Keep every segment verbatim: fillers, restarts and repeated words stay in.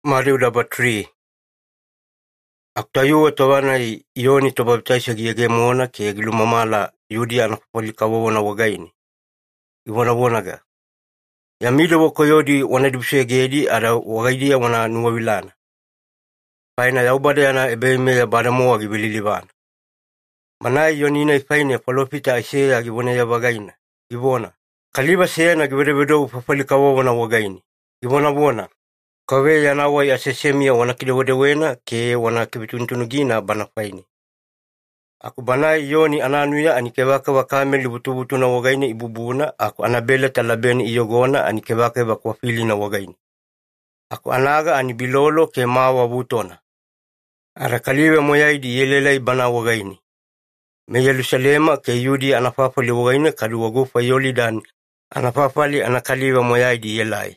Matthew number three. Aktayu tawana ioni to baptize giege mona ke gilumamala yudi anapoli kawana wagaini. Iwana wonaga. Ya mido wako yodi wanadibse gedi ada wagaidia wana nuwavilana. Paina ya ubade yana ebe me ya badamo wa gibililibana. Manai yonina ifaine palopita ashe ya gibone ya wagaina. Gibona. Kaliba seye na giberebedo upapali kawana wagaini. Gibona wona. Kawe yanawa ya sesemia wanakidewedewena ke wanakibituntunugina banafaini. Aku banai yoni ananuya anikewaka wakame libutubutu na wagaini ibubuna. Aku anabele talabeni iyogona anikewaka wakwafili na wagaini. Aku anaga anibilolo ke mawa butona. Arakaliwe moyaidi yelela ibana wagaini. Me Yerusalema ke yudi anafafali wagaini kadu wagufa yolidan anafafali anakaliwe moyaidi yelai.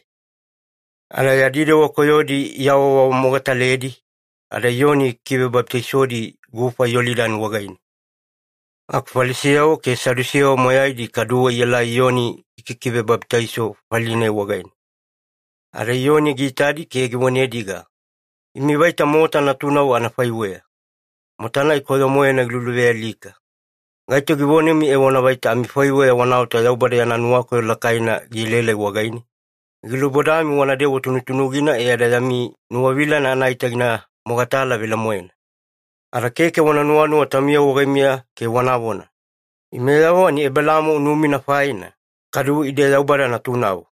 Ala yadide wako yodi yawa wa mogata ledi, ala yoni kiwe baptisodi gufa yolidan wagaini. Akufalisiyao ke sadusiyao moyaidi kaduwa yala yoni kikiwe baptiso faline wagaini. Ala yoni gitadi ke giwanediga. Imiwaita mota na tunaw anafaiwea. Motana ikoyo moe nagluluwea lika. Ngaito giwone mi ewana waita amifaiwea wanauta yaubada yananuwako lakaina gilele wagaini. Gilubodami wanadewo tunutunugina e adayami nuwavila na anaitagina mogatala vila mwena. Arakeke wananuanu watamia wagamia ke wanawona. Imeyawa ni ebelamu unumi na faina. Kadu ide yaubara na tunawo.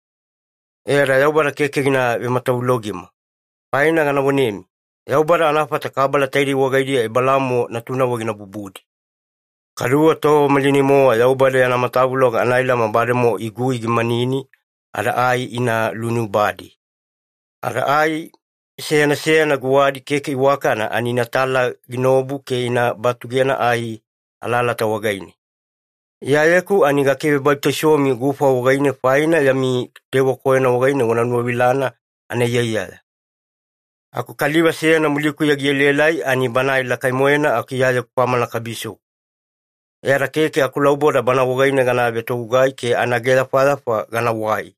E ada yaubara keke gina vimatawulogima. Faina gana wanemi. Yaubara anafata kabala tairi wagaidia ebelamu na tunawo gina bubudi. Kadu wato malini moa yaubara yana matawuloga anaila mabademo igu igimanini. Ada ai ina lunubadi. Ada ai sena sena guwadi keke iwakana anina tala ginobu ke ina batugena ai alala tawagaini. Iayeku aniga kebe baptishomi gufa wagaini faina yami dewa koena wagaini wananuwavilana ane yayaya. Aku kaliwa sena muliku ya gielelai ani banai lakai moena aku yaya kupamana kabiso. Era keke aku lauboda bana wagaini gana beto ugai ke anagela falafa gana wai.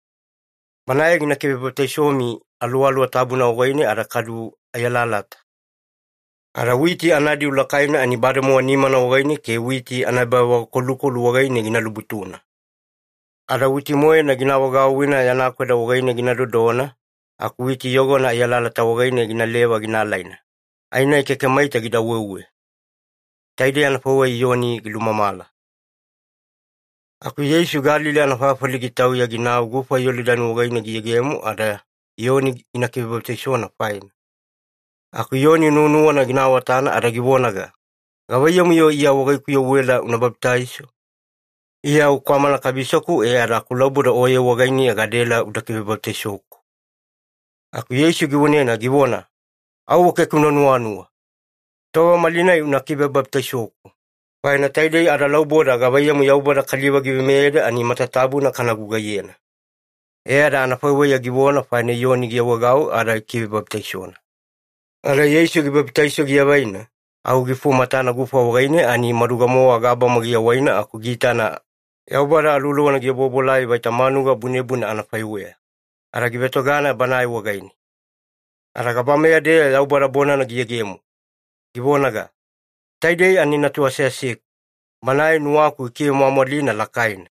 Manaya gina kebe baptishomi alualu tabu na wagaini ada kadu ayalalata. Ada witi anadi ulakaina ani badamo anima na wagaini ke witi anabawa kolukolu wagaini gina lubutuna. Ada witi moe na gina wagawina yanakweda wagaini gina dodona. Aku witi yogo na ayalalata wagaini gina lewa gina laina. Aina ikeke maita gida wewe. Taide anapawa iyoni gilumamala. Aku Yesu galile anafafali kitau ya ginau gufa yolidan wagaini giyegemu ada yoni inakibabtishona faina. Aku yoni nunuwa na ginawa tana ada gibonaga. Gawayamu yo iya wagai kuyo wela unabaptisho. Iya ukwamana kabisoku e ada kulabuda oye wagaini agadela udakibabtishoku. Aku Yesu gibonena gibona. Awo kekunanuanua. Tawa malina unakibabtishoku. Faina taide ada lauboda gawayamu yauboda kaliwa gibimeda ani matatabu na kanagugayena. E ada anapawe ya gibona faina yoni giawagao ada kibabtishona. Ada Yesu gibabtisho giawaina. Au gifu matana gufa wagaine ani madugamo agaba magiawaina aku gitana. Yaubada alulu wana giabobolai vaitamanuga bunebuna anapaiwea. Ada gibetogana banai wagaini. Ada gabamea dea yaubada bona na giagemu. Gibonaga. Taide ani natua seasiku. Manai nuaku ikiwa mamadlina lakaina.